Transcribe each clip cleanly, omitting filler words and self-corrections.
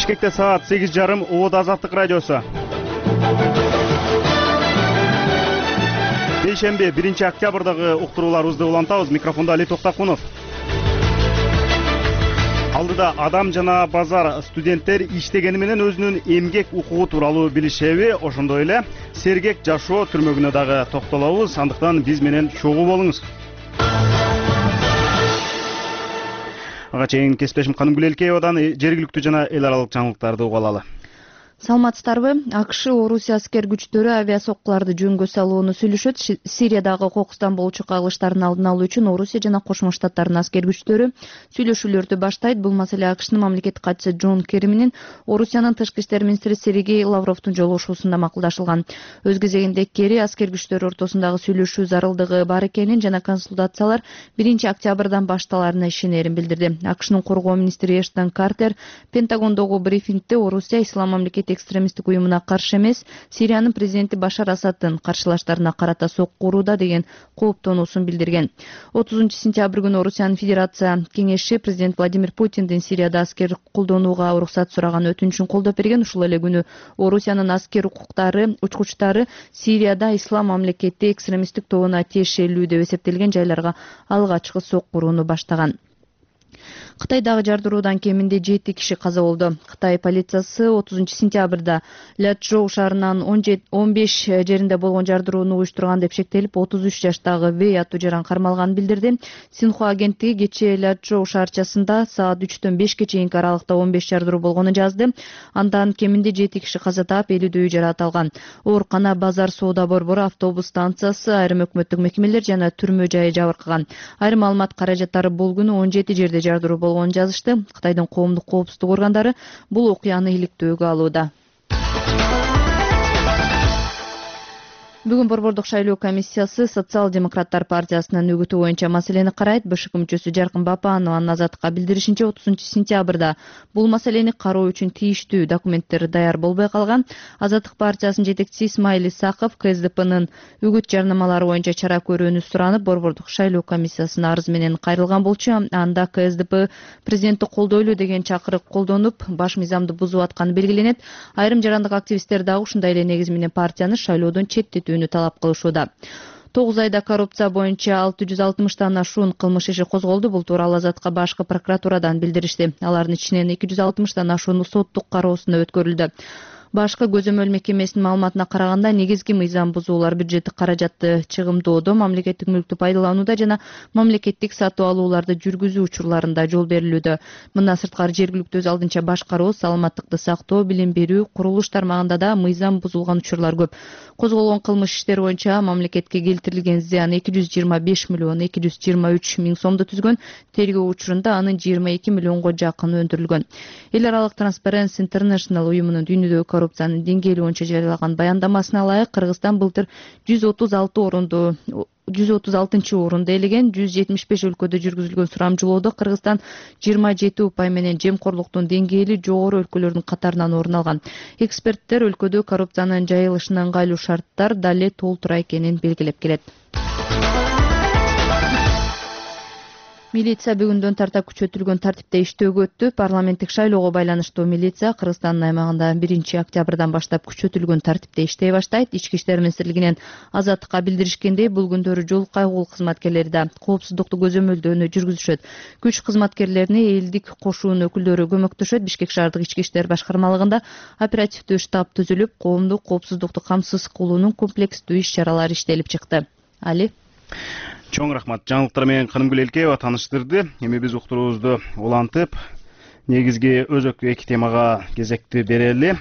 Бишкекте саат 8:30 Оот Азаттык радиосу. Бейшемби 1-октябрдагы уктурууларыбызды улантабыз. Микрофонда Али Токтакунов. Алдыда адам жана базар студенттер иштегени менен өзүнүн эмгек укугу тууралуу билишеби, ошондой эле сергек жашоо түрмөгүнө дагы токтолобуз. Андыктан биз менен чогуу болуңуз. Ага чейин кесиптешим Канымгүл Элкеевадан жергиликтүү жана эл аралык жаңылыктарды уга алалы. Саламатсыздарбы? АКШ Орусия аскер күчтөрү авиасоккуларды жөнгө салууну сүйлөшөт. Сириядагы кокустан болчу кагылыштардын алдын алуу үчүн Орусия жана Кошмо Штаттардын аскер күчтөрү сүйлөшүүлөрдү баштайт. Бул маселе АКШнын мамлекеттик катчысы Джон Керри менен Орусиянын тышкы иштер министри Сергей Лавровдун жолугушуусунда макулдашылган. Өз кезегинде Керри аскер күчтөр ортосундагы сүйлөшүү зарылдыгы бар экенин жана консультациялар 1-октябрдан башталарына ишенерин билдирди. АКШнын коргоо министри Эштон Картер Пентагондогу брифингде Орусия ислам мамлекети экстремисттик уюмуна каршы эмес, Сириянын президенти Башар Асаддын каршылаштарына карата сокку урууда деген кооптонуусун билдирген. 30-сентябрь күнү Орусиянын Федерация кеңеши президент Владимир Путиндин Сирияда аскер колдонууга уруксат сураган өтүнүчүн колдоп берген. Ушул эле күнү Орусиянын аскер укуктары учкучтары Сирияда ислам мамлекети экстремисттик тобуна тиешелүү деп эсептелген жайларга алгачкы сокку урууну баштаган. Кытайдагы жардыруудан кеминде 7 киши каза болду. Кытай полициясы 30-сентябрда Ляджоу шаарынын 15 жеринде болгон жардырууну уюштурган деп шектелип, 33 жаштагы Вэй аттуу жаран кармалганын билдирди. Синхуа агенттиги кечээ Ляджоу шаарчасында саат 3-төн 5-ке чейинки аралыкта 15 жардыруу болгонун жазды. Андан кеминде 7 киши каза таап, 50дөй жаракат алган. Оорукана, базар, соода борбору, автобус станциясы, айрым өкмөттүк мекемелер жана түрмө жайы жабыркаган. Айрым маалымат каражаттары бул күнү 17 жерде жардыруу болгонун жазышты. Кытайдын коомдук коопсуздук органдары бул окуяны иликтөөгө алууда. Бүгүн Борбордук шайлоо комиссиясы Социал-демократтар партиясынын үгүтү боюнча маселени карайт. БШК мүчөсү Жаркын Бапанованын Азаттыкка билдиришинче, 30-сентябрда бул маселени кароо үчүн тийиштүү документтер даяр болбой калган. Азаттык партиясынын жетекчиси Исмаил Исаков КСДПнын үгүт жарнамалары боюнча чара көрүүнү суранып, Борбордук шайлоо комиссиясына арыз менен кайрылган болчу. Анда КСДП президентти колдойлу деген чакырык колдонуп, баш мыйзамды бузуп атканы белгиленет. Айрым жарандык активисттер дагы ушундай эле негиз менен партияны шайлоодон четтетүүнү талап кылышууда. 9 айда коррупция боюнча 660тан ашуун кылмыш иши козголду. Бул тууралуу Азаттыкка башкы прокуратурадан билдиришти. Алардын ичинен 260тан ашууну соттук кароосуна өткөрүлдү. Башкы көзөмөл мекемесинин маалыматына караганда, негизги мыйзам бузуулар бюджеттик каражатты чыгымдоодо, мамлекеттик мүлктү пайдаланууда жана мамлекеттик сатып алууларды жүргүзүү учурларында жол берилүүдө. Мындан сырткары жергиликтүү өз алдынча башкаруу, саламаттыкты сактоо, билим берүү, курулуш тармагында да мыйзам бузулган учурлар көп. Козголгон кылмыш иштер боюнча мамлекетке келтирилген зыян 225 миллион 223 миң сомду түзгөн. Тергөө учурунда анын 22 миллионго жакын өндүрүлгөн. Эл аралык Transparency International уюмунун дүйнөдөгү коррупциянын деңгээли боюнча жарыялаган баяндамасына ылайык, Кыргызстан былтыр 136-орунду ээлеген. 175 өлкөдө жүргүзүлгөн сурамжылоодо Кыргызстан 27 упай менен жемкорлуктун деңгээли жогору өлкөлөрдүн катарынан орун алган. Эксперттер өлкөдө коррупциянын жайылышына ыңгайлуу шарттар дале толтура экенин белгилеп келет. Милиция бүгүндөн тарта күчөтүлгөн тартипте иштөөгө өттү. Парламенттик шайлоого байланыштуу милиция Кыргызстандын аймагында 1-октябрдан баштап күчөтүлгөн тартипте иштей баштайт. Ички иштер министрлигинен Азаттыкка билдиришкендей, бул күндөрү жол кайгуул кызматкерлери да коопсуздукту көзөмөлдөөнү жүргүзүшөт. Күч кызматкерлерине элдик кошуун өкүлдөрү көмөктөшөт. Бишкек шаардык ички иштер башкармалыгында оперативдүү штаб түзүлүп, коомдук коопсуздукту камсыз кылуунун комплекстүү иш-чаралары иштелип чыкты. Али. Чоң рахмат. Жаңылыктар менен Канымгүл Элкеева тааныштырды. Эми биз уктуруубузду улантып, негизги өзөккө эки темага кезекти берели.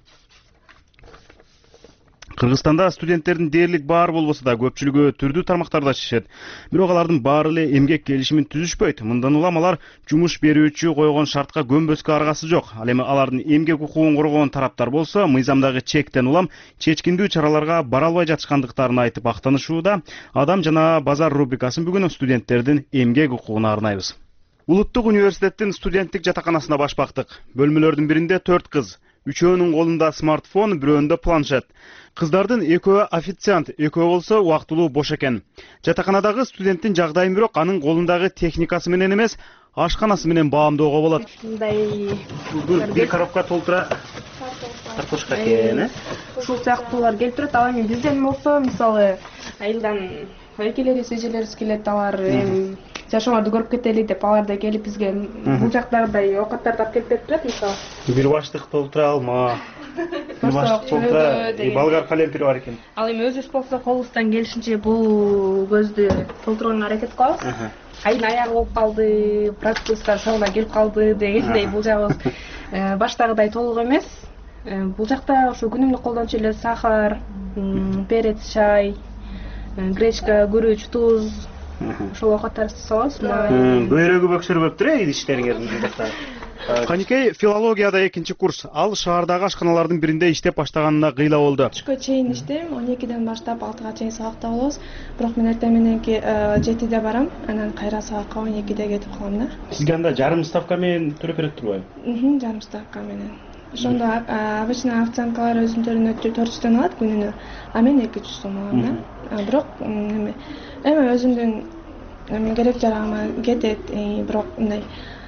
Кыргызстанда студенттердин дээрлик баары болбосо да көпчүлүгү түрдүү тармактарда иштешет. Бирок алардын баары эле эмгек келишимин түзүшпөйт. Мындан улам алар жумуш берүүчү койгон шартка көнбөскө аргасы жок. Ал эми алардын эмгек укугун коргогон тараптар болсо, мыйзамдагы чектен улам чечкиндүү чараларга бара албай жатышкандыктарын айтып актанышууда. Адам жана базар рубрикасын бүгүн студенттердин эмгек укугуна арнайбыз. Улуттук университеттин студенттик жатаканасына баш бактык. Бөлмөлөрдүн биринде 4 кыз, үчөөнүн колунда смартфон, бирөөнүндө планшет. Кыздардын экөө официант, экөө болсо убактылуу бош экен. Жатаканадагы студенттин жагдайын бирок анын колундагы техникасы менен эмес, ашканасы менен баамдоого болот. Мындай Бир коробка толтура картошка экен, ушул сыяктуулар келип турат. Ал эми бизден болсо, мисалы, айылдан экелерибиз, эжелерибиз келет, алар эми жашооңорду көрүп кетели деп алар да келип бизге бул жактагыдай оокаттарды алып келип берип турат, мисалы. Бир баштык толтура алма. Бир баштык толтура болгар калемпири бар экен. Ал эми өзүбүз болсо колубуздан келишинче бул көздү толтурганга аракет кылабыз. Айын аягы болуп калды, пропускалар соңуна келип калды дегендей, бул жагыбыз баштагыдай толук эмес. Бул жакта ошо күнүмдүк колдончу эле сахар, перец, чай, гречка, күрүч, туз, ошол оокаттарды салабыз. Бөйрөгү бөксөрбөптүр идиштериңердин жакта. Каникей филологияда 2-курс. Ал шаардагы ашканалардын биринде иштеп баштаганына кыйла болду. Түшкө чейин иштейм, 12ден баштап 6га чейин сабакта болобуз. Бирок мен эртең мененки 7де барам, анан кайра сабакка 12де кетип калам да. Сизге анда жарым ставка менен төлөп берет турбайбы? Жарым ставка менен. Ошондо обычно официанткалар өзүнүн 400 алат күнүнө, а мен 200 сом алам да. Бирок эми өзүмдүн керек жарагыма кетет, бирок мындай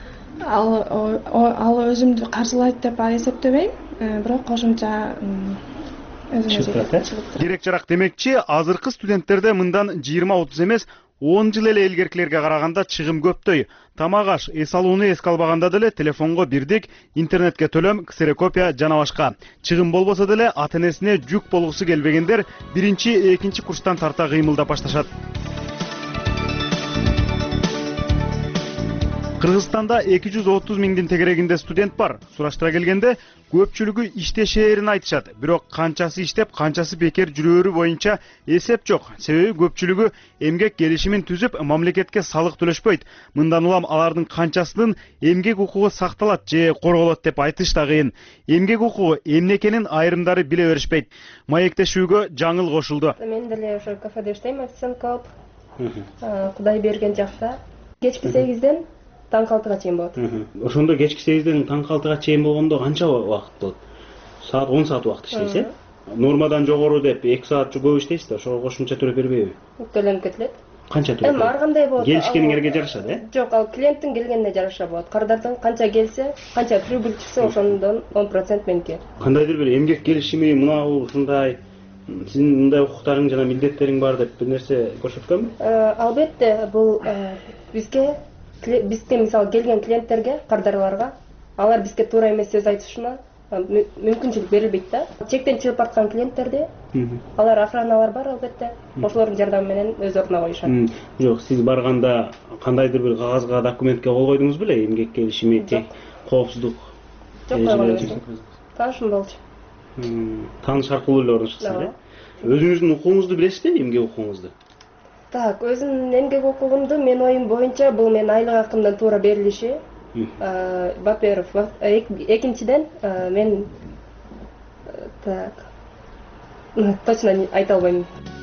ал өзүмдү каржылайт деп эсептебейм, бирок кошумча өзүмө керек жарак демекчи, азыркы студенттерде мындан 20-30 эмес 10 жыл эле илгеркилерге караганда чыгым көптөй. Тамак аш, эс алууну эске албаганда деле телефонго бирдик, интернетке төлөм, ксерокопия жана башка. Чыгым болбосо деле ата-энесине жүк болгусу келбегендер 1-2 курстан тарта кыймылдап башташат. Кыргызстанда 230 миңдин тегерегинде студент бар. Сураштыра келгенде көпчүлүгү иштешээрин айтышат. Бирок канчасы иштеп, канчасы бекер жүрөөрү боюнча эсеп жок. Себеби көпчүлүгү эмгек келишимин түзүп, мамлекетке салык төлөшпөйт. Мындан улам алардын канчасынын эмгек укугу сакталат же корголот деп айтыш да кыйын. Эмгек укугу эмне экенин айрымдары биле беришпейт. Маектешүүгө жаңыл кошулду. Мен деле ошо кафеде иштейм, официант кылып. Кудай берген жакта кечки 8ден таң 6-га чейин болот. Ошондо кечки 8ден таң 6-га чейин болгондо канча убакыт болот? Саат 10 саат убакыт иштейсиз, Нормадан жогору деп 2 саат көп иштейсиз да, ошого кошумча төлөп бербейби? Төлөнүп кетилет. Канча төлөп? Эми ар кандай болот? Келишкениңерге жараша да? Жок, ал клиенттин келгенине жараша болот. Кардардын канча келсе, канча прибыль чыкса, ошондон 10% меники. Кандайдыр бир эмгек келишими мынау ушундай, сиздин мындай укуктарың жана милдеттериң бар деп бир нерсе көрсөткөнбү? Албетте, бул бизге мисалы келген клиенттерге, кардарларга, алар бизге туура эмес сөз айтышына мүмкүнчүлүк берилбейт да. Чектен чыгып барткан клиенттерде алар охраналар бар албетте. Ошолордун жардамы менен өз ордуна коюшат. Жок, сиз барганда кандайдыр бир кагазга, документке кол койдуңуз беле? Эмгек келишими, коопсуздук. Жок, койгон эмес. Таанышым болчу. Тааныш аркылуу эле орношуңуз, э? Өзүңүздүн укугуңузду билесизби, эмгек укугуңузду? Так, өзүмдүн эмгек укугумду мен оюм боюнча бул менин айлык акымдан туура берилиши. Во-первых, экинчиден мен так точно айта албайм.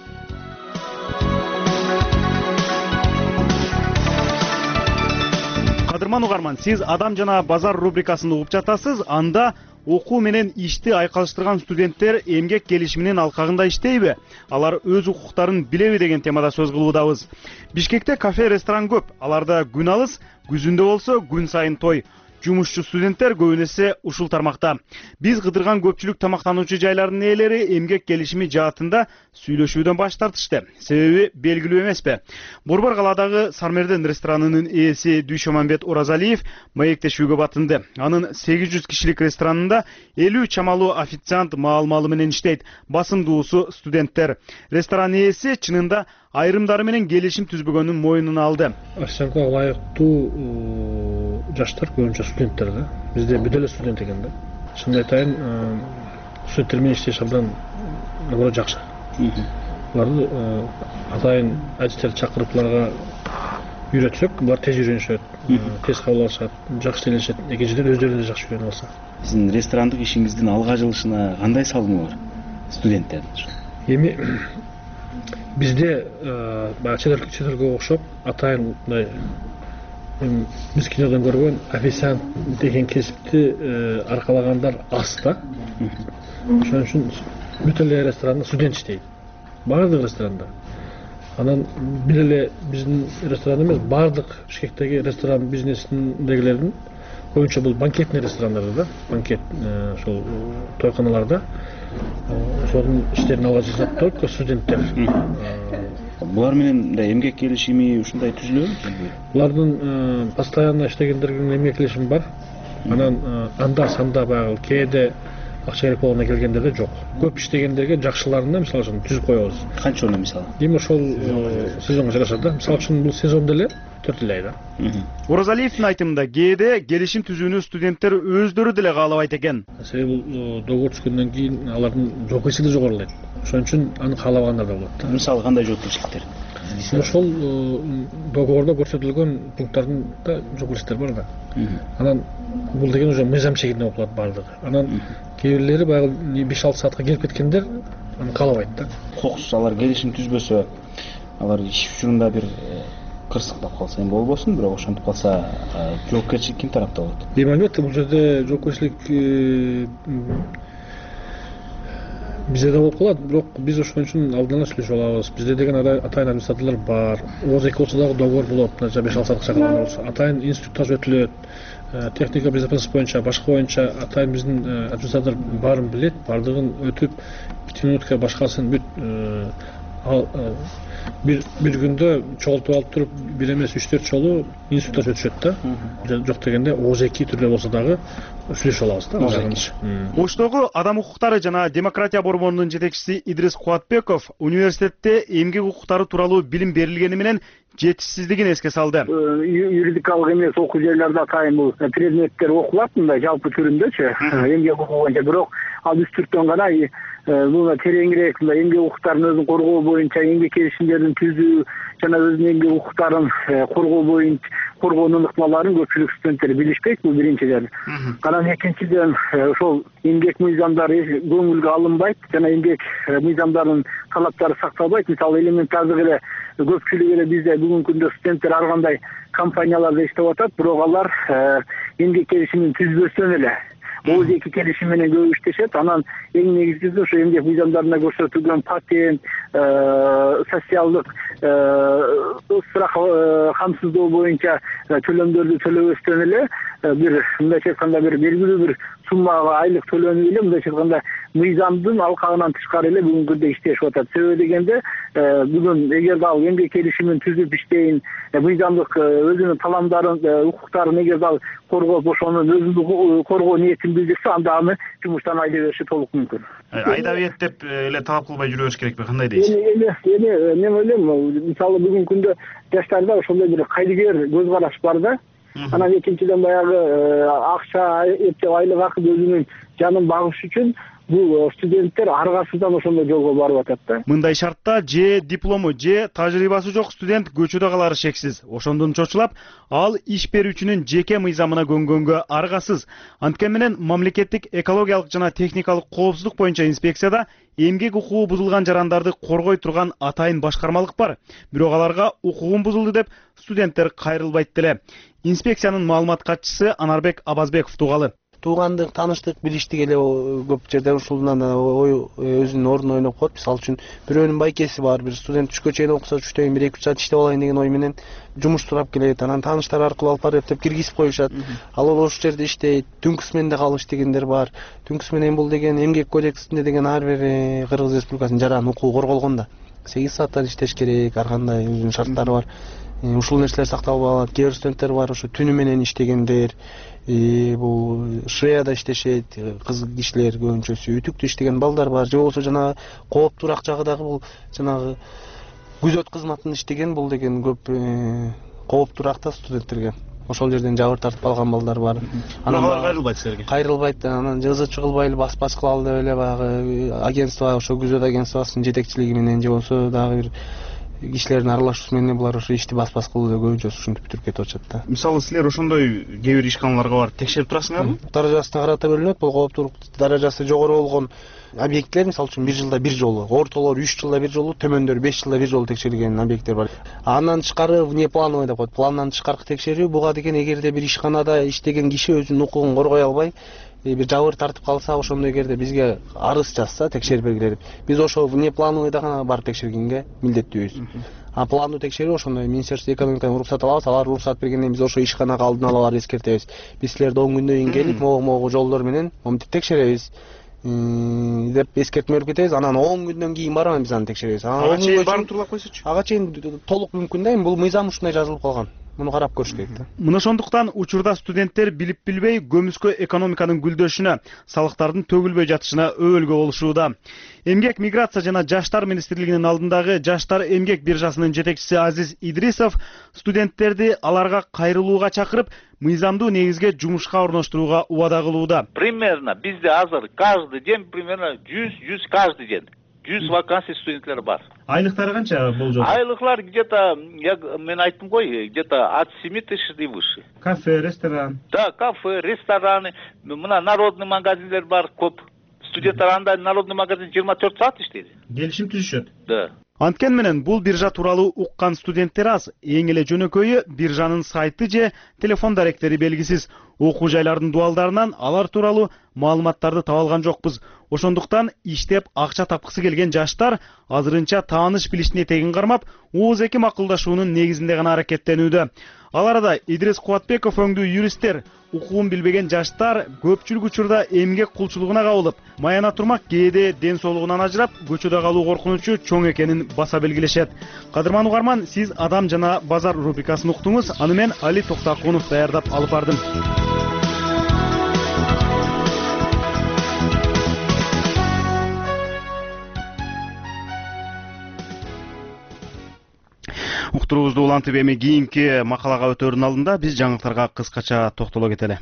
Кадырман угарман, сиз Адам жана базар рубрикасын угуп жатасыз. Анда окуу менен ишти айкалыштырган студенттер эмгек келишиминин алкагында иштейби? Алар өз укуктарын билеби деген темада сөз кылуудабыз. Бишкекте кафе, ресторан көп. Аларда күн алыс, күзүндө болсо күн сайын той. Жумушчу студенттер көбүнесе ушул тармакта. Биз кыдырган көпчүлүк тамактануучу жайлардын ээлери эмгек келишими жаатында сүйлөшүүдөн баш тартышты. Себеби белгилүү эмеспи? Борбор калаадагы Сармерден ресторанынын ээси Дүйшөманбет Оразалиев маектешүүгө батынды. Анын 800 кишилик ресторанында 50 чамалуу официант маал-малы менен иштейт. Басымдуусу студенттер. Ресторан ээси чынында айрымдары менен келишим түзбөгөнүн мойнуна алды. Официантка ылайыктуу жаштар көбүнчө студенттер да. Бизде бүт эле студент экен да. Шынын айтайын, студенттер менен иштеш абдан наоборот жакшы. Буларды атайын адистер чакырып буларга үйрөтсөк, булар тез үйрөнүшөт, тез кабыл алышат, жакшы элешет. Экинчиден өздөрү да жакшы үйрөнүп алса. Сиздин ресторандык ишиңиздин алга жылышына кандай салымы бар студенттердин? Эми бизде чет элге окшоп атайын мындай биз кинодон көргөн официант деген кесипти аркалагандар аз да. Ошон үчүн бүт эле ресторанда студент иштейт. Баардык ресторанда. Анан бир эле биздин ресторан эмес, баардык Бишкектеги ресторан бизнесиндегилердин боюнча бул банкетный ресторандарда да, банкет ошол тойканаларда ошонун иштерин ала жазат только студенттер. Булар менен да эмгек келишими ушундай түзүлөбү? Булардын постоянно иштегендердин эмгек келишими бар. Анан анда санда баягы кээде акча керек болгондо келгендерде жок. Көп иштегендерге жакшыларында мисалы үчүн түзүп коебуз. Канчаны мисалы? Эми ошол сезонго жараша да. Мисалы үчүн бул сезон деле 4 ай да. Оразалиевдин айтымында кээде келишим түзүүнү студенттер өздөрү деле каалабайт экен. Себеби бул договор түзгөндөн кийин алардын жоопкерчилиги жогорулайт. Ошон үчүн аны каалабагандар да болот да. Мисалы кандай жоопкерчиликтер? Ошол договордо көрсөтүлгөн пункттардын да жоопкерчиликтер бар да. Анан бул деген уже мыйзам чегинде болуп калат баардыгы. Анан кээ бирлери баягы 5-6 саатка келип кеткендер аны каалабайт да. Кокус алар келишим түзбөсө, алар иш учурунда бир кырсыктап калса эми болбосун, бирок ошентип калса жоопкерчилик ким тарапта болот? Эми албетте бул жерде жоопкерчилик бизде да болуп калат, бирок биз ошон үчүн алдын ала сүйлөшүп алабыз. Бизде деген атайын администраторлор бар. Ооз эки болсо дагы договор болот. 5-6 саатка чакырган болсо, атайын инструктаж өтүлөт. Техника безопасность боюнча, башка боюнча атайын биздин администратор баарын билет, баардыгын өтүп, 2 минутка башкасын бүт бир күндө чогултуп алып туруп, бир эмес 3-4 жолу инструктаж өтүшөт да. Жок дегенде ооз эки түрдө болсо дагы сүйлөшүп алабыз да. Оштогу Адам укуктары жана демократия борборунун жетекчиси Идрис Куатбеков университетте эмгек укуктары тууралуу билим берилгени менен жетишсиздигин эске салды. Юридикалык эмес окуу жайларда атайын бул предметтер окулат мындай жалпы түрүндөчү, эмгек укугу боюнча, бирок ал үстүртөн гана бул тереңирээк мындай эмгек укуктарын өзүн коргоо боюнча эмгек келишимдерин түзүү жана өзүнүн эмгек укуктарын коргоо боюнча коргоонун ыкмаларын көпчүлүк студенттер билишпейт, бул биринчиден. Анан экинчиден ошол эмгек мыйзамдары көңүлгө алынбайт жана эмгек мыйзамдарынын талаптары сакталбайт. Мисалы элементардык эле көпчүлүк эле бизде бүгүнкү күндө студенттер ар кандай компанияларда иштеп атат, бирок алар эмгек келишимин түзбөстөн эле ооз эки келишим менен көп иштешет. Анан эң негизгиси ошо эмгек мыйзамдарында көрсөтүлгөн патент, социалдык страх камсыздоо боюнча төлөмдөрдү төлөбөстөн эле бир мындайча айтканда бир белгилүү бир суммага айлык төлөнүп эле мындайча айтканда мыйзамдын алкагынан тышкары эле бүгүнкү күндө иштешип атат. Себеби дегенде бүгүн эгерде ал эмгек келишимин түзүп иштейин, мыйзамдык өзүнүн таламдарын, укуктарын эгерде ал коргоп ошонун өзүн коргоо ниетин билдирсе, анда аны жумуштан айдап бериши толук мүмкүн. Айдап бет деп эле талап кылбай жүрүш керекпи? Кандай дейсиз? Эми мен ойлойм, мисалы бүгүнкү күндө жаштарда ошондой бир кайдыгер көз караш бар да. Анан экинчиден баягы акча, эптеп айлык акы өзүнүн жанын багыш үчүн бул студенттер аргасыздан ошондой жолго барып атат да. Мындай шартта же диплому, же тажрыйбасы жок студент көчөдө калары шексиз. Ошондон чочулап, ал иш берүүчүнүн жеке мыйзамына көнгөнгө аргасыз. Анткени менен мамлекеттик экологиялык жана техникалык коопсуздук боюнча инспекцияда эмгек укугу бузулган жарандарды коргой турган атайын башкармалык бар. Бирок аларга укугум бузулду деп студенттер кайрылбайт деле. Инспекциянын маалымат катчысы Анарбек Абазбеков тугалы. Туугандык, тааныштык, билиштик эле көп жерде ушулунан өзүнүн ордун ойноп коет. Мисалы үчүн бирөөнүн байкеси бар, бир студент түшкө чейин окуса, түштөн кийин 1-2 саат иштеп алайын деген ой менен жумуш сурап келет. Анан тааныштар аркылуу алып барып эптеп киргизип коюшат. Ал ошол жерде иштейт. Түнкү сменде калып иштегендер бар. Түнкү смен бул деген эмгек кодексинде деген ар бир Кыргыз Республикасынын жаран укугу корголгон да. 8 сааттан иштеш керек, ар кандай өзүнүн шарттары бар. Ушул нерселер сакталып алат. Кээ бир студенттер бар, ошо түнү менен иштегендер. Бул швеяда иштешет, кыз кишилер көбүнчөсү үтүктүү иштеген балдар бар. Же болбосо жана кооптуу жагы дагы бул жанагы күзөт кызматында иштеген, бул деген көп кооптууракта студенттерге. Ошол жерден жабыр тартып алган балдар бар. Анан кайрылбайт силерге. Кайрылбайт. Анан ызычы кылбайлы бас кылалы деп эле баягы агентство, ошо күзөт агентствосунун жетекчилиги менен же болсо дагы бир кишилердин аралашуусу менен булар ошо ишти бас кылуууда көбүнчө ушинтип бүтүрүп кетип атышат да. Мисалы силер ошондой кээ бир ишканаларга барып текшерип турасыңарбы? Даражасына карата бөлүнөт. Бул кооптуулук даражасы жогору болгон объекттер, мисалы үчүн 1 жылда 1 жолу, ортолор 3 жылда 1 жолу, төмөндөрү 5 жылда 1 жолу текшерилген объекттер бар. Андан тышкары внеплановый деп коет. Пландан тышкаркы текшерүү буга деген эгерде бир ишканада иштеген киши өзүнүн укугун коргой албай, бир жабыр тартып калса, ошондо эгерде бизге арыз жазса, текшерип бергиле деп. Биз ошо внеплановыйда гана барып текшергенге милдеттүүбүз. А пландуу текшерүү ошондой Министерство экономикадан уруксат алабыз. Алар уруксат бергенден биз ошо ишканага алдын ала барып эскертебиз. Биз силерди 10 күндөн кийин келип, могу жолдор менен моминтип текшеребиз деп эскертме берип кетебиз. Анан 10 күндөн кийин барып биз аны текшеребиз. Ага чейин барып туруп койсочу. Ага чейин толук мүмкүн да, эми бул мыйзам ушундай жазылып калган. Муну карап көрүш керек да. Мына ошондуктан учурда студенттер билип билбей көмүскө экономиканын гүлдөшүнө, салыктардын төгүлбөй жатышына өбөлгө болушууда. Эмгек, миграция жана жаштар министрлигинин алдындагы жаштар эмгек биржасынын жетекчиси Азиз Идрисов студенттерди аларга кайрылууга чакырып, мыйзамдуу негизге жумушка орноштурууга убада кылууда. Примерно бизде азыр каждый день примерно 100 каждый день. 100 вакансий студенттер бар. Айлыктары канча болжол? Айлыклар где-то, мен айттым ғой, где-то от 7 тысяч и выше. Кафе, ресторан. Да, кафе, рестораны, мына народный магазиндер бар көп. Студенттер анда народный магазин 24 саат иштейт. Келишим түзүшөт. Да. Анткени менен бул биржа тууралуу уккан студенттер аз. Эң эле жөнөкөйү биржанын сайты же телефон даректери белгисиз. Окуу жайлардын дуалдарынан алар тууралуу маалыматтарды таба алган жокпуз. Ошондуктан иштеп акча тапкысы келген жаштар азырынча тааныш билиштин этегин кармап, ооз-эки макулдашуунун негизинде гана аракеттенүүдө. Ал арада Идрис Кубатбеков өңдүү юристтер, укугун билбеген жаштар көпчүлүк учурда эмгек кулчулугуна кабылып, маяна турмак кээде ден соолугунан ажырап, көчөдө калуу коркунучу чоң экенин баса белгилешет. Кадырман угарман, сиз Адам жана базар рубрикасын уктуңуз. Аны мен Али Токтакунов даярдап алып бардым. Уктуруубузду улантып эми кийинки макалага өтөөрдүн алдында биз жаңылыктарга кыскача токтоло кетели.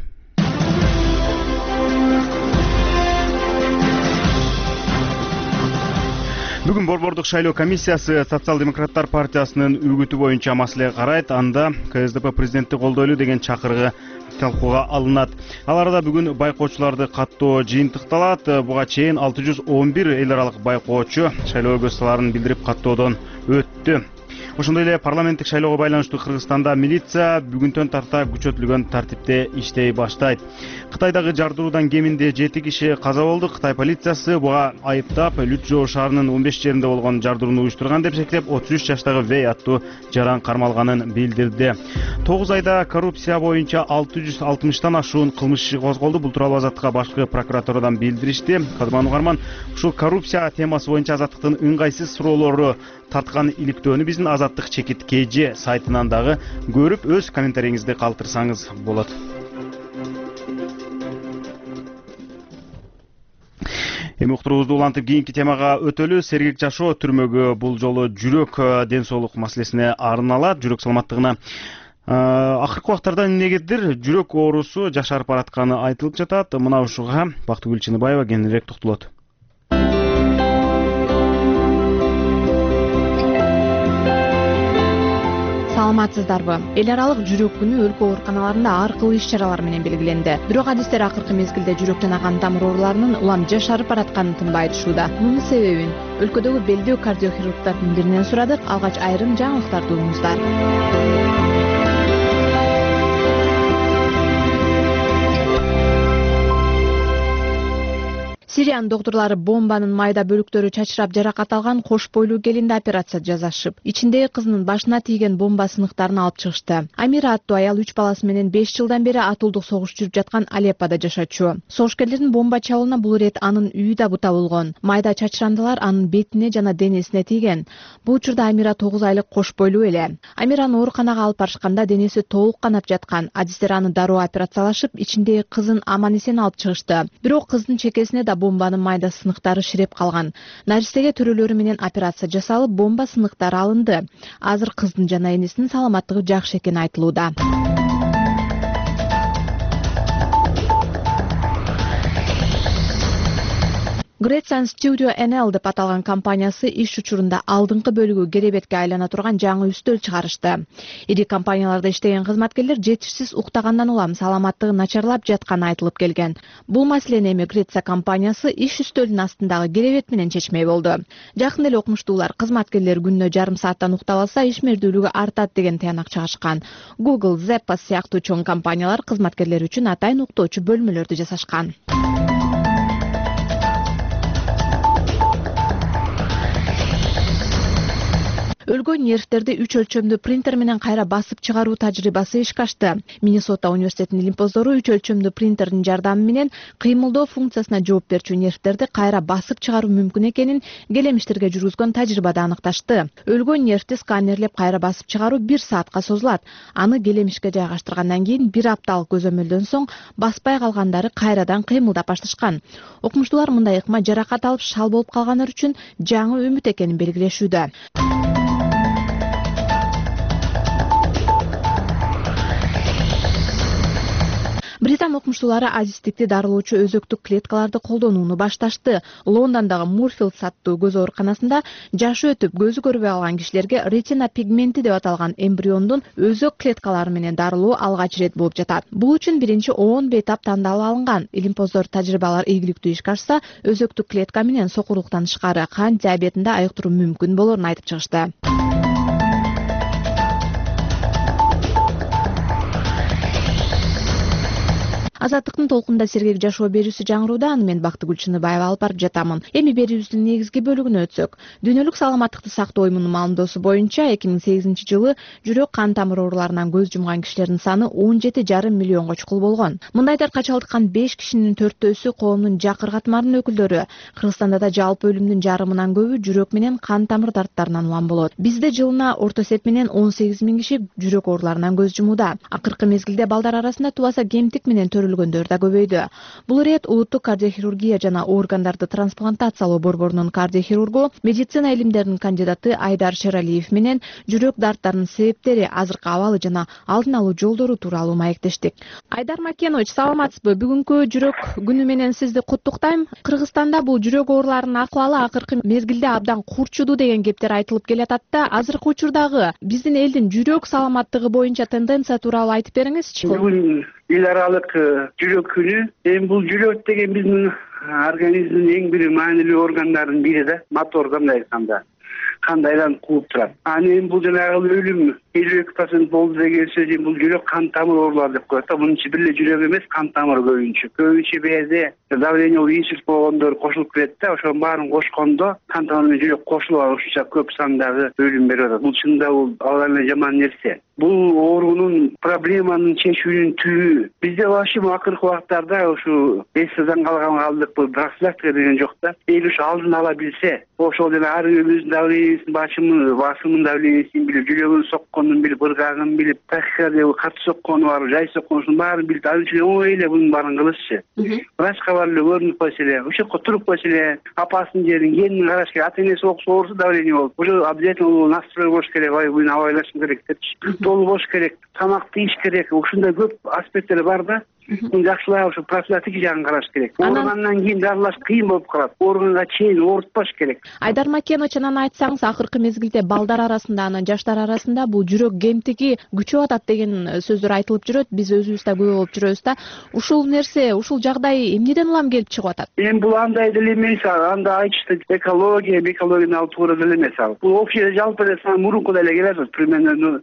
Бүгүн Борбордук шайлоо комиссиясы Социал-демократтар партиясынын үгүтү боюнча маселе карайт. Анда КСДП президентти колдойлу деген чакырыгы талкууга алынат. Ал арада бүгүн байкоочуларды каттоо жыйынтыкталат. Буга чейин 611 эл аралык байкоочу шайлоо көз саларын билдирип каттоодон өттү. Ошондой эле парламенттик шайлоого байланыштуу Кыргызстанда милиция бүгүнтөн тарта күчөтүлгөн тартипте иштей баштайт. Кытайдагы жардыруудан кеминде 7 киши каза болду. Кытай полициясы буга айыптап Лючжоу шаарынын 15 жеринде болгон жардырууну уюштурган деп эсептеп, 33 жаштагы Вэй аттуу жаран кармалганын билдирди. 9 айда коррупция боюнча 660тан ашуун кылмыш иши козголду. Бул тууралуу Азаттыкка башкы прокуратурадан билдиришти. Кадырман угарман, ушул коррупция темасы боюнча Азаттыктын ыңгайсыз суроолору тарткан иликтөөнү биздин Азаттык чекит KG сайтынан дагы көрүп, өз комментарийиңизди калтырсаңыз болот. Эми уктуруубузду улантып кийинки темага өтөлү. Сергек жашоо түрмөгү бул жолу жүрөк ден соолук маселесине арналат. Жүрөк саламаттыгына акыркы убактарда эмнегедир жүрөк оорусу жашарып баратканы айтылып жатат. Мына ушуга Бактыгүл Чыныбаева кеңирээк токтолот. Саламатсыздарбы? Эл аралык жүрөк күнү өлкө ооруканаларында ар кылуу иш-чаралар менен белгиленди. Бирок адистер акыркы мезгилде жүрөктөн аган тамыр ооруларынын улам жашарып баратканын тынбай айтышууда. Мунун себебин өлкөдөгү белдөө кардиохирургдардын биринен сурадык. Алгач айрым жаңылыктарды угуңуздар. Сириянын доктурлары бомбанын майда бөлүктөрү чачырап жаракат алган кош бойлуу келинди операция жасашып, ичиндеги кызынын башына тийген бомба сыныктарын алып чыгышты. Амира аттуу аял 3 баласы менен 5 жылдан бери атуулдук согуш жүрүп жаткан Алеппода жашачу. Согушкерлердин бомба чабуулуна бул ирет анын үйү да бута болгон. Майда чачырандылар анын бетине жана денесине тийген. Бул учурда Амира 9 айлык кош бойлуу эле. Амираны ооруканага алып барышканда денеси толук канап жаткан. Адистер аны дароо операциялашып, ичиндеги кызын аман эсен алып чыгышты. Бирок кыздын чекесине да бомбанын майда сыныктары ширеп калган. Наристеге төрөлөрү менен операция жасалып, бомба сыныктары алынды. Азыр кыздын жана энесинин саламаттыгы жакшы экени айтылууда. Gretsen Studio NL деп аталган компаниясы иш учурунда алдыңкы бөлүгү керебетке айлана турган жаңы үстөл чыгарышты. Ири компанияларда иштеген кызматкерлер жетишсиз уктагандан улам саламаттыгы начарлап жатканы айтылып келген. Бул маселени эми Греция компаниясы иш үстөлүнүн астындагы керебет менен чечмей болду. Жакында эле окумуштуулар кызматкерлер күнүнө жарым сааттан уктап алса ишмердүүлүгү артат деген таянак чыгарышкан. Google, Zappos сыяктуу чоң компаниялар кызматкерлер үчүн атайын уктоочу бөлмөлөрдү жасашкан. Өлгөн нервтерди 3 өлчөмдүү принтер менен кайра басып чыгаруу тажрыйбасы ишке ашты. Миннесота университетинин илимпоздору 3 өлчөмдүү принтердин жардамы менен кыймылдоо функциясына жооп берчү нервтерди кайра басып чыгаруу мүмкүн экенин келемиштерге жүргүзгөн тажрыйбада аныкташты. Өлгөн нервти сканерлеп кайра басып чыгаруу 1 саатка созулат. Аны келемишке жайгаштыргандан кийин 1 апталык көзөмөлдөн соң баспай калгандары кайрадан кыймылдап башташкан. Окумуштуулар мындай ыкма жаракат алып шал болуп калгандар үчүн жаңы үмүт экенин белгилешүүдө. Британ окумуштуулары азистикти дарылоочу өзөктүк клеткаларды колдонууну башташты. Лондондогу Мурфилдс аттуу көз ооруканасында жашы өтүп көзү көрбөй калган кишилерге ретина пигменти деп аталган эмбриондун өзөк клеткалары менен дарылоо алгач ирет болуп жатат. Бул үчүн биринчи 10 бетап тандалып алынган. Илимпоздор тажрыйбалар ийгиликтүү ишке ашса, өзөктүк клетка менен сокурлуктан тышкары кант диабетинде айыктыруу мүмкүн болорун айтып чыгышты. Азаттыктын толкунда сергек жашоо берүүсү жаңырууда, аны мен Бактыгүл Чыныбаева алып барып жатамын. Эми берүүбүздүн негизги бөлүгүнө өтсөк. Дүйнөлүк саламаттыкты сактоо уюмунун маалымдоосу боюнча 2008 жылы жүрөк кан тамыр ооруларынан көз жумган кишилердин саны 17,5 миллионго чукул болгон. Мындайдар чалдыккан 5 кишинин 4-өсү коомдун жакыр катмарынын өкүлдөрү. Кыргызстанда да жалпы өлүмдүн жарымынан көбү жүрөк менен кан тамыр дарттарынан улам болот. Бизде жылына орто эсеп менен 18 000 киши жүрөк ооруларынан көз жумууда. Акыркы мезгилде балдар арасында тубаса кемтик менен өлгөндөр да көбөйдү. Бул ирет улуттук кардиохирургия жана органдарды трансплантациялоо борборунун кардиохирургу, медицина илимдеринин кандидаты Айдар Шералиев менен жүрөк дарттарынын себептери, азыркы абалы жана алдын алуу жолдору тууралуу маектештик. Айдар Макенович, саламатсызбы? Бүгүнкү жүрөк күнү менен сизди куттуктайм. Кыргызстанда бул жүрөк ооруларынын акыбалы акыркы мезгилде абдан курчуду деген кептер айтылып келатат да, азыркы учурдагы биздин элдин жүрөк саламаттыгы боюнча тенденция тууралуу айтып бериңизчи. Эл аралык жүрөк күнү. Эми бул жүрөк деген биздин организмдин эң бир маанилүү органдарынын бири да, мотордо мындай айтканда. Канды айланып кууп турат. Эми бул жанагы өлүм 52% болду деген сөз, бул жүрөк кан тамыр оорулары деп коет да. Мунун ичи бир эле жүрөк эмес, кан тамыр көбүнчө бээрде давление инсульт болгондор кошулуп кирет да. Ошонун баарын кошкондо кан тамыр менен жүрөк кошулуп ушунча көп сандагы өлүм берип атат. Бул чында бул абдан жаман нерсе. Бул оорунун проблеманын чечүүнүн түбү бизде вообще акыркы убактарда ушу эстеден калган калдык, бул профилактика деген жок да. Эл ушу алдын ала билсе, ошол жана ар өзүнүн давлениесин, басымын давлениесин билип, жүрөгүнүн сокконун билип, ыргагын билип, тахикардия катуу соккону бар, жай сокконун баарын билип, ал үчүн оңой эле мунун баарын кылышчы. Врачка барып эле көрүнүп койсо эле, ошол жакка туруп койсо эле, апасын жерин, кенин караш керек. Ата энеси оорусу давление болуп, уже обязательно настрой болуш керек, буюн абайлашым керек депчи. Толук болуш керек, тамакты иш керек. Ушундай көп аспекттер бар да. Жакшылап ушу профилактика жагын караш керек. Ооругандан кийин дарылаш кыйын болуп калат. Ооруганга чейин оорутпаш керек. Айдар Макенович, анан айтсаңыз, акыркы мезгилде балдар арасында, анан жаштар арасында бул жүрөк кемтиги күчөп атат деген сөздөр айтылып жүрөт. Биз өзүбүз да күбө болуп жүрөбүз да. Ушул нерсе, ушул жагдай эмнеден улам келип чыгып атат? Эми бул андай деле эмес, анда айтышты экологияны алып туура деле эмес. Бул общий жалпы эле сан мурункудай эле келет, примерно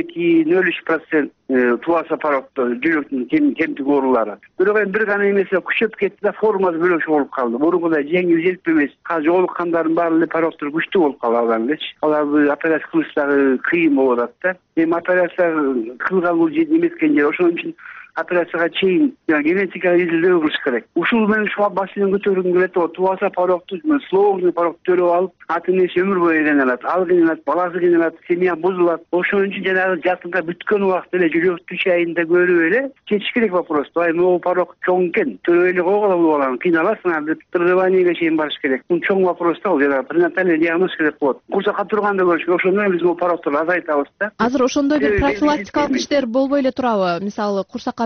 0,2-0,3% тубаса порокто жүрөктүн кемтик оорулары. Бирок эми бир гана эмесе күчөп кетти да, формасы бөлөкчө болуп калды. Мурункудай жеңил желп эмес. Азыр жоолуккандардын баары эле пороктор күчтүү болуп калган элечи. Аларды операция кылыш дагы кыйын болуп атат да. Эми операция кылган эмескен жер, ошон үчүн операцияга чейин генетикалык изилдөө кылыш керек. Ушул менен ушуга басымын көтөргүм келет, тубаса порокту, сложный порокты төрөп алып, ата энеси өмүр бою кыйналат, ал кыйналат, баласы кыйналат, семья бузулат. Ошон үчүн жанагы жакында бүткөн убакта эле жүрөктү чайында көрүп эле чечиш керек вопросту. Могу порок чоң экен, төрөй эле койгула бул баланы, кыйналасың деп прерываниеге чейин барыш керек. Бул чоң вопрос да, жанагы пренатальный диагностика деп коет. Курсакка турганда көрүш керек. Ошондо биз бул порокторду азайтабыз да. Азыр ошондой бир профилактикалык иштер болбой эле турабы? Мисалы, курсакка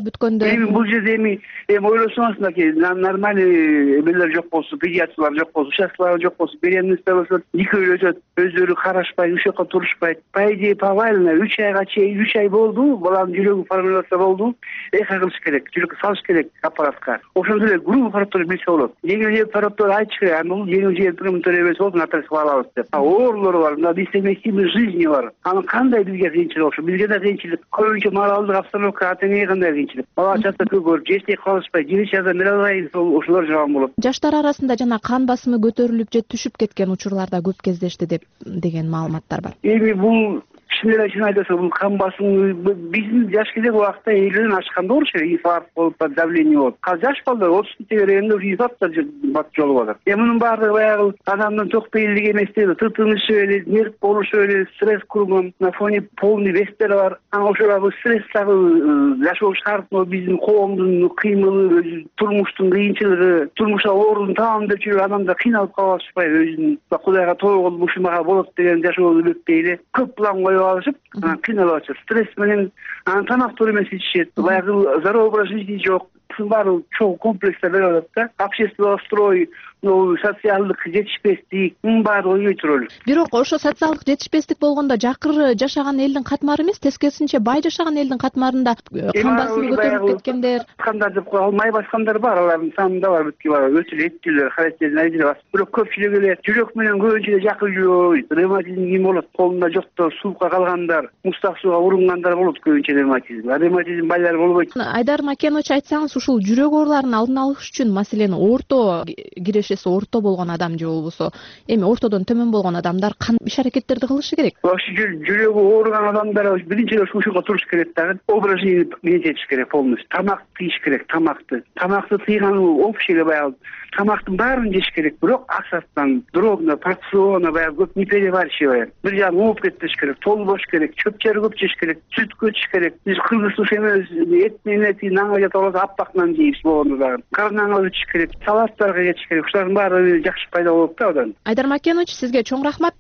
бүткөндө? Эми бул жерде эми ойлосоңуз мынакей нормальный эмелер жок болсо, педиатрлар жок болсо, участкалар жок болсо, беременностьтер болсо, экөө өтөт, өздөрү карашпайт, ушул жака турушпайт. По идее, повально 3 айга чейин 3 ай болду, баланын жүрөгү формироваться болду. Эхо кылыш керек, жүрөккө салыш керек аппаратка. Ошондой эле группа аппараттар билсе болот. Жеңил аппараттар айтыш керек, бул жеңил жеңил эмес болсун, атасы алабыз деп. Оорлор бар, мына несовместимость жизни бар. Аны кандай бизге кыйынчылык ошо? Бизге да кыйынчылык. Көбүнчө моралдык обстановка ата-энеге кандай кыйынчылык? Бала чакта көрүп, жештей калышпай, жиричада мелалай ошолор жаган болот. Жаштар арасында жана кан басымы көтөрүлүп же түшүп кеткен учурларда көп кездешти деген маалыматтар бар. Эми бул чын айтасың, бул кан басымы биздин жаш керек убакта 50ден ашканда болчу, инфаркт болуп, давление болуп. Азыр жаш балдар 30 тегерегенде инфаркттар жолуп атат. Мунун баардыгы баягы адамдын ток бейилдиги эмес дейби, тытынышы эле, нерв болушу эле, стресс курган, на фоне полный вестер бар. Ана ошол стресстагы жашоо шартына биздин коомдун кыймылы, турмуштун кыйынчылыгы, турмушта оорун табам деп жүрүп адамдар кыйналып калышпайбы, өзүн Кудайга тобо кылып ушуга болот деген жашоо үмүттөй эле көп план коюп алышып, кыйналып атышат. Стресс менен тамак туура эмес ичишет, баягы здоровый образ жизни жок. Баары чоң комплекстер берип атат да. Общественный строй, социалдык жетишпестик, баары ойбой турат. Бирок ошо социалдык жетишпестик болгондо жакыры жашаган элдин катмары эмес, тескерисинче бай жашаган элдин катмарында кан басымы көтөрүлүп кеткендер, кандай деп кое алмай баскандар бар, алардын санында бар, бүткү бар, өтө эле эттилер, характерин айдырып бас. Бирок көпчүлүгү эле жүрөк менен көбүнчө эле жакыржуу, ревматизм ким болот, колунда жокто суукка калгандар, мустак сууга урунгандар болот көбүнчө ревматизм. Ревматизм байлар болбойт. Айдар Макенович, айтсаңыз, ушул жүрөк ооруларын алдын алыш үчүн, маселен, орто кирешеси орто болгон адам же болбосо эми ортодон төмөн болгон адамдар кандай иш-аракеттерди кылышы керек? Жүрөгү ооруган адамдар биринчи эле ушуга туруш керек дагы. Образ жизни менчетиш керек полностью. Тамак тийиш керек, тамакты тыйган общий эле баягы тамактын баарын жеш керек, бирок аксаттан, дробно, порционно, баягы көп не переваривать. Бир жагын ооп кетпеш керек, толбош керек, чөп жери көп жеш керек, сүт көчүш керек. Биз кыргыз ушу эмес, эт менен наңга жата алат, аппак нан жейбиз болгондо дагы. Карнаңга өтүш керек, салаттарга кетиш керек. Ушулардын баары жакшы пайда болот да одан. Айдар Макенович, сизге чоң рахмат.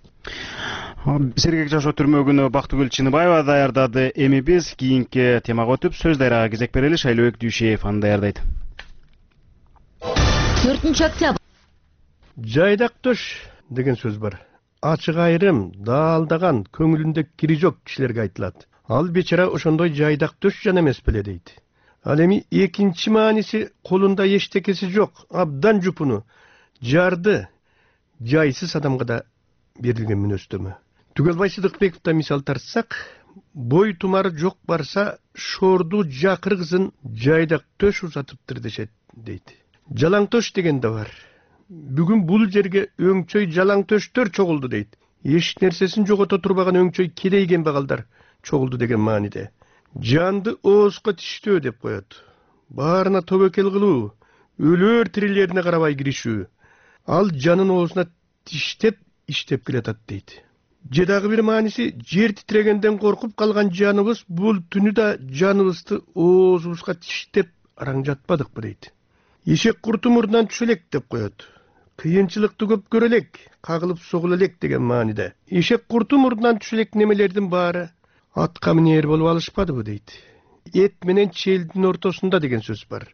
Сергек жашоо түрмө күнү Бактыгүл Чыныбаева даярдады. Эми биз кийинки темага өтүп, сөз дайрага кезек берели. Шайлообек Дүйшеев аны даярдайт. 4-октябрь. Жайдак төш деген сөз бар. Ачык айрым, даалдаган, көңүлүндө кири жок кишилерге айтылат. Ал бечара ошондой жайдак төш жана эмес беле дейт. Ал эми экинчи мааниси колунда эчтекеси жок, абдан жупуну, жарды, жайсыз адамга да берилген мүнөздөмө. Түгөлбай Сыдыкбековдо мисал тартсак, бой тумары жок барса, шорду жакыргызын жайдак төш узатыптыр дешет дейт. Жалаң төш деген да бар. Бүгүн бул жерге өңчөй жалаң төштөр чогулду дейт. Эч нерсесин жогото турбаган өңчөй кедейген багалдар чогулду деген мааниде. Жанды оозго тиштөө деп коет. Баарына тобөкел кылуу, өлөр тирилерине карабай киришүү. Ал жанын оозуна тиштеп, иштеп келатат дейт. Же дагы бир мааниси, жер титрегенден коркуп калган жаныбыз бул түнү да жаныбызды оозубузга тиштеп араң жатпадыкпы дейт. Ишек курту мурдан түшө элек деп коет. Кыйынчылыкты көп көрө элек, кагылып согула элек деген мааниде. Ишек курту мурдан түшө элек немелердин баары атка минер болуп алышпадыбы дейт. Эт менен челдин ортосунда деген сөз бар.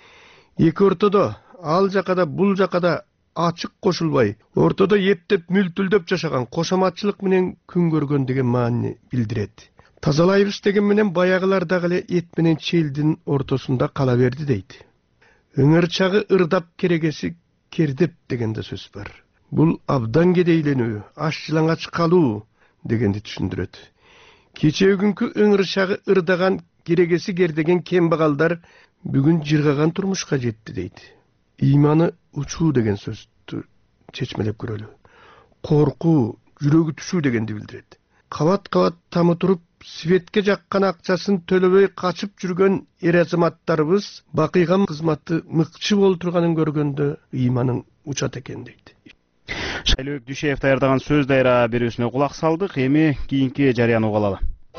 Эки ортодо, ал жакада, бул жакада ачык кошулбай, ортодо эптеп мүлтүлдөп жашаган кошоматчылык менен күн көргөн деген маанини билдирет. Тазалайбыз деген менен баягылар дагы эле эт менен челдин ортосунда кала берди дейт. Ыңырчагы ырдап керегеси кердеп деген да сөз бар. Бул абдан кедейленүү, аш жылаңач калуу дегенди түшүндүрөт. Кечээ күнкү ыңырчагы ырдаган керегеси кердеген кембагалдар бүгүн жыргаган турмушка жетти дейт. Ыйманы учуу деген сөздү чечмелеп көрөлү. Коркуу, жүрөгү түшүү дегенди билдирет. Кабат-кабат тамы туруп, светке жаккан акчасын төлөбөй качып жүргөн эр азаматтарыбыз бакыйган кызматты мыкчы болуп турганын көргөндө ыйманың учат экен дейт. Шайлообек Дүйшеев даярдаган сөз дайра берүүсүнө кулак салдык. Эми кийинки жарыяны угалалы.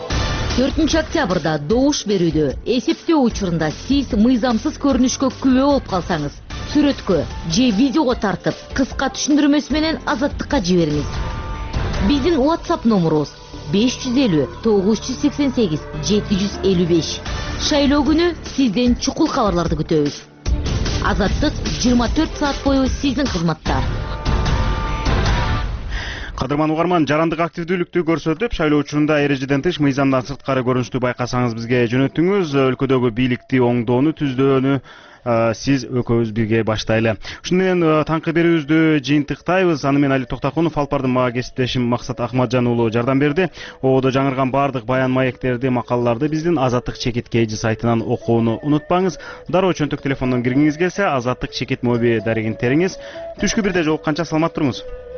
4-октябрда добуш берүүдө эсептөө учурунда сиз мыйзамсыз көрүнүшкө күбө болуп калсаңыз, сүрөткө же видеого тартып, кыска түшүндүрмөсү менен Азаттыкка жибериңиз. Биздин WhatsApp номерубуз 550 988 755. Шайлоо күнү сизден чукул кабарларды күтөбүз. Азаттык 24 саат бою сиздин кызматта. Кадырман угарман, жарандык активдүүлүктү көрсөтүп, шайлоо учурунда эрежеден тыш мыйзамдан сырткары көрүнүштү байкасаңыз бизге жөнөтүңүз. Өлкөдөгү бийликти оңдоону, түздөөнү сиз экөөбүз бирге баштайлы. Ушуну менен таңкы берүүбүздү жыйынтыктайбыз. Аны менен Али Токтакунов, Алп Бардын мага кесиптешим Максат Акматжан уулу жардам берди. Ободо жаңырган бардык баян маектерди, макалаларды биздин Азаттык чекит KG сайтынан окууну унутпаңыз. Дароо чөнтөк телефондон киргиңиз келсе, Азаттык чекит моби дарегин териңиз. Түшкү бирде жолукканча саламат туруңуз.